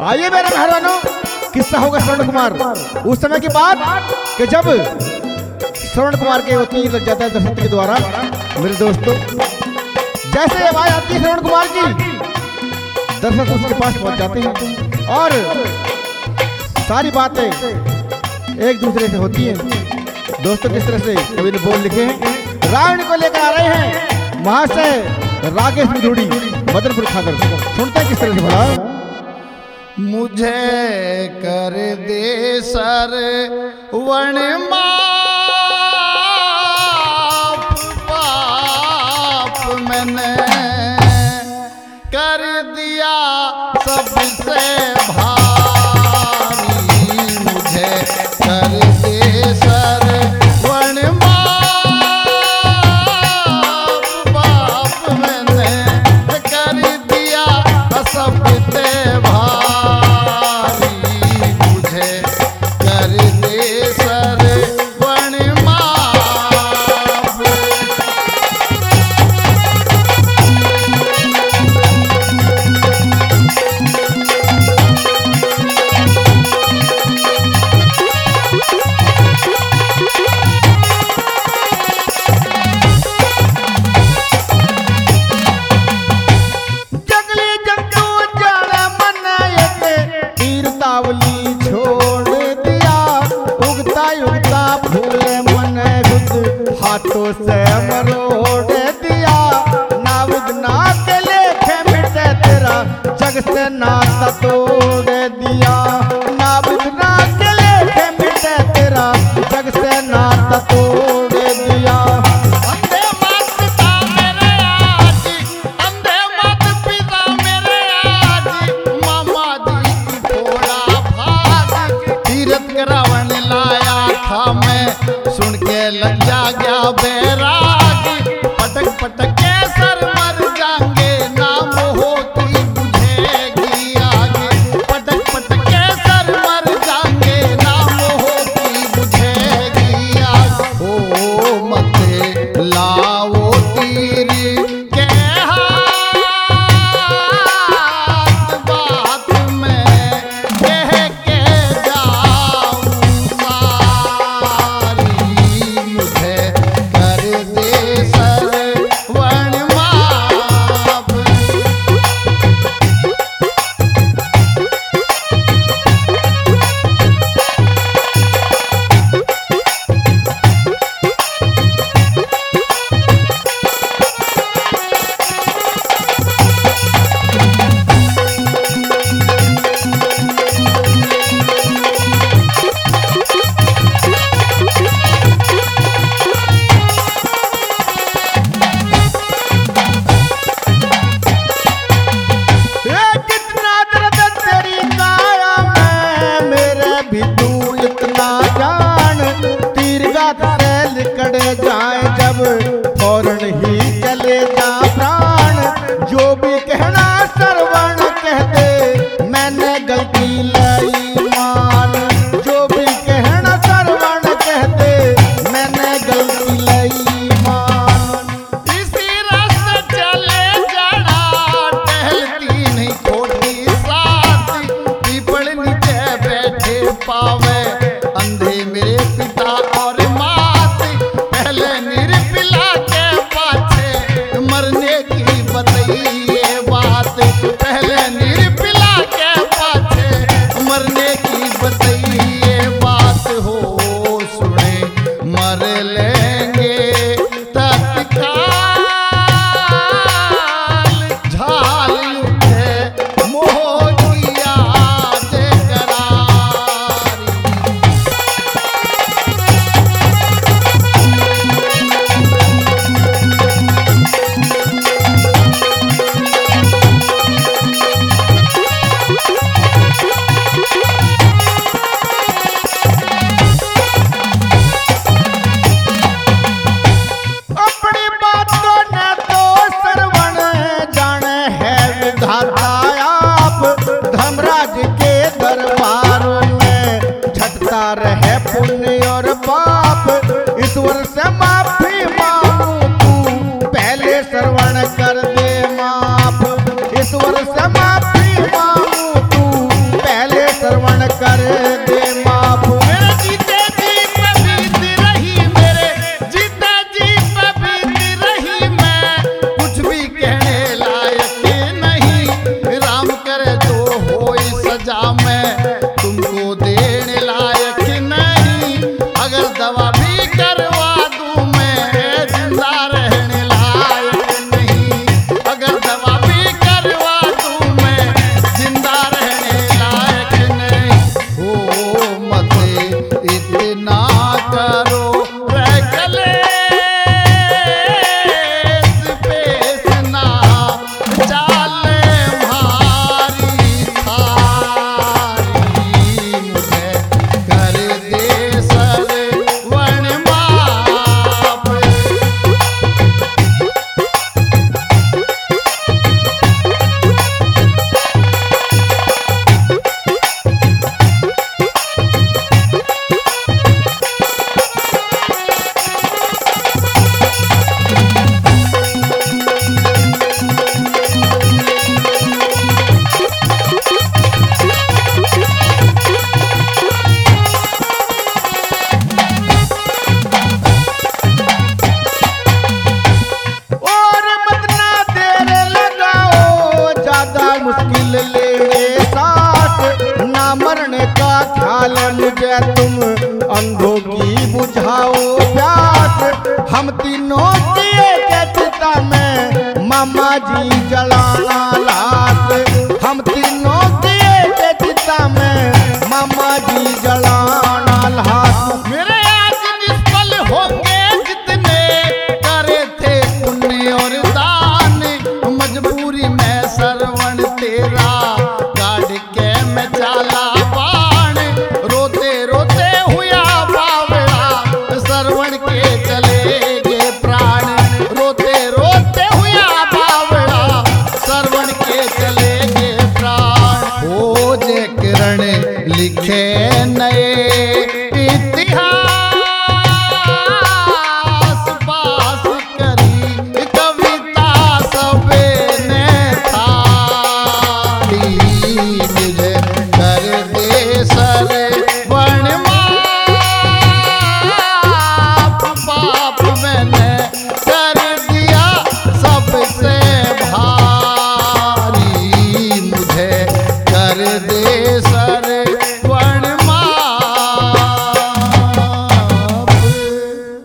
आइए मेरे मेहरबानों, किस्सा होगा श्रवण कुमार उस समय की बात कि जब श्रवण कुमार के वकील लग जाता है दशरथ के द्वारा। मेरे दोस्तों, जैसे आवाज आती है श्रवण कुमार की, दशरथ उसके पास पहुंच जाते हैं और सारी बातें एक दूसरे से होती हैं। दोस्तों, किस तरह से कवि ने बोल लिखे हैं। रावण को लेकर आ रहे हैं महाशय राकेश मिधुड़ी मदनपुर खाकर। सुनते हैं किस तरह से भला। मुझे कर दे सर वण माफ, पाप मैंने कर दिया सबसे भारी। मुझे कर दे सर वण माफ, पाप मैंने कर दिया सबसे भारी। मुझे कर दे सर वण माफ। जंगली जंतु जाने मन एक तीरतावली छोड़ दिया। उगता उगता फूल मन गुद हाथों से मरोड़ दिया। नाविद ना के लेखे मिटे तेरा जग से नाता तोड़ दिया। नाविद ना के लेखे मिटे तेरा जग से नाता तोड़ दिया। अंधे मत पिता मेरे आज, अंधे मत पिता मेरे आज। मामा जी की थोड़ा भाग, तीरथ रावण लाया था मैं, सुन के लज्जा गया बैराग। पटक पटक के सर मर जाएंगे, नाम हो की बुझेगी आगे। तुम अंधों की बुझाओ प्यास। हम तीनों की एक चिता में मामा जी जलाना लाश। हम तीनों की एक चिता में मामा जी जलाना लाश। मेरे आज निष्फल होंगे जितने करे थे पुण्य और दान। मजबूरी में श्रवण तेरा काट के मैं चाला बाण। रोते रोते हुआ बावड़ा श्रवण के चले गे प्राण। रोते रोते हुआ बावड़ा श्रवण के चले गे प्राण। हो जे किरण लिखे नए इतिहास पास करी कविता सबे ने थाली। मुझे कर दे सरवण माफ पाप मैंने